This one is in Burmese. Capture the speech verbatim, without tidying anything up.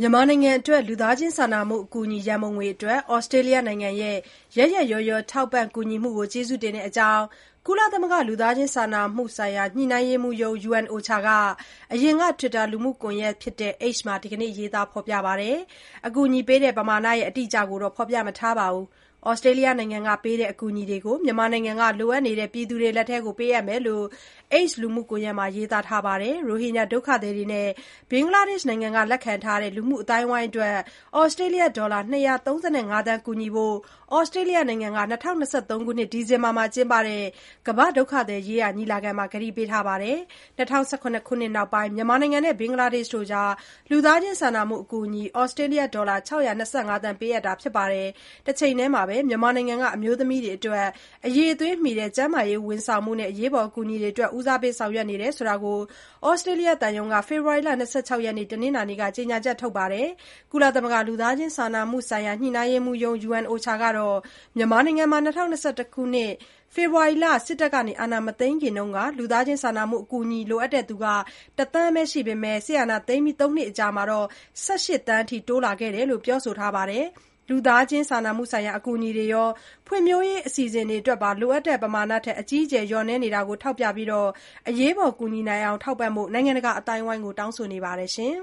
မြန်မာနိုင်ငံအတွက် လူသားချင်းစာနာမှုအကူအညီရန်ပုံငွေအတွက် ဩစတြေးလျနိုင်ငံရဲ့ ရက်ရက်ရောရော ထောက်ပံ့ကူညီမှုကို ကျေးဇူးတင်ကြောင်း ကုလသမဂ္ဂ လူသားချင်းစာနာမှုဆိုင်ရာ ညှိနှိုင်းရေးမှူးရုံး ယူအန်အိုချာ က အရင်က Twitter လူမှုကွန်ရက် X မှာ ဒီနေ့ ရေးသားဖော်ပြပါတယ်။ အကူအညီပေးတဲ့ပမာဏအတိအကျကိုတော့ ဖော်ပြမထားပါဘူး။ ဩစတြေးလျနိုင်ငံကပေးတဲ့အကူအညီတွေကို မြန်မာနိုင်ငံက လိုအပ်နေတဲ့ပြည်သူတွေလက်ထဲ ပေးအပ်မယ်လို့ X လူမှုကွန်ရက်မှာ ရေးသားထားပါတယ်။ ရိုဟင်ဂျာဒုက္ခသည်တွေနဲ့ ဘင်္ဂလားဒေ့ရှ်နိုင်ငံက လက်ခံထားတဲ့ လူမှုအသိုင်းအဝိုင်းအတွက် ဩစတြေးလျဒေါ်လာ ၂၃၅ သန်း ကူညီဖို့ ဩစတြေးလျနိုင်ငံက ၂၀၂၃ ခုနှစ် ဒီဇင်ဘာလမှာကျင်းပတဲ့ ကမ္ဘာ့ဒုက္ခသည်ရေးရာညီလာခံမှာ ကတိပေးထားပါတယ်။ ၂၀၁၇ ခုနှစ်နောက်ပိုင်း မြန်မာနိုင်ငံနဲ့ ဘင်္ဂလားဒေ့ရှ်တို့ကြား လူသားချင်းစာနာမှုအကူအညီ ဩစတြေးလျဒေါ်လာ ၆၂၅ သန်း ပေးအပ်တာဖြစ်ပါတယ်။ တချိန်တည်းမှာပဲ မြန်မာနိုင်ငံက အမျိုးသမီးတွေအတွက် အရည်အသွေးမှီ ကျန်းမာရေးဝန်ဆောင်မှုနဲ့ အရေးပေါ်အကူအညီတွေအတွက် ဦးစားပေးဆောင်ရွက်နေတယ်ဆိုတာကို ဩစတြေးလျသံရုံးက ဖေဖော်ဝါရီလ ၂၆ ရက်နေ့ တနင်္လာနေ့က ကြေညာချက်ထုတ်ပါတယ်။ ကုလသမဂ္ဂ လူသားချင်းစာနာမှုဆိုင်ရာ ညှိနှိုင်းရေးမှူးရုံး ယူအန်အိုချာ ကတော့ မြန်မာနိုင်ငံမှာ ၂၀၂၁ ခုနှစ် ဖေဖော်ဝါရီလ စစ်တပ်က အာဏာမသိမ်းခင်က လူသားချင်းစာနာမှုအကူအညီလိုအပ်သူ တသန်းပဲရှိပေမဲ့ အာဏာသိမ်းပြီး သုံးနှစ်အကြာမှာ ၁၈ သန်းအထိ တိုးလာခဲ့တယ်လို့ ပြောဆိုထားပါတယ်။ လူသားချင်းစာနာမှုဆိုင်ရာအကူအညီတွေရော ဖွံ့ဖြိုးရေးအစီအစဉ်တွေအတွက်ပါ လိုအပ်တဲ့ပမာဏထက် အကြီးအကျယ်လျော့နည်းနေတာကို ထောက်ပြပြီး အရေးပေါ်ကူညီနိုင်အောင် ထောက်ပံ့ဖို့ နိုင်ငံတကာအသိုင်းအဝိုင်းကို တောင်းဆိုနေပါတယ်။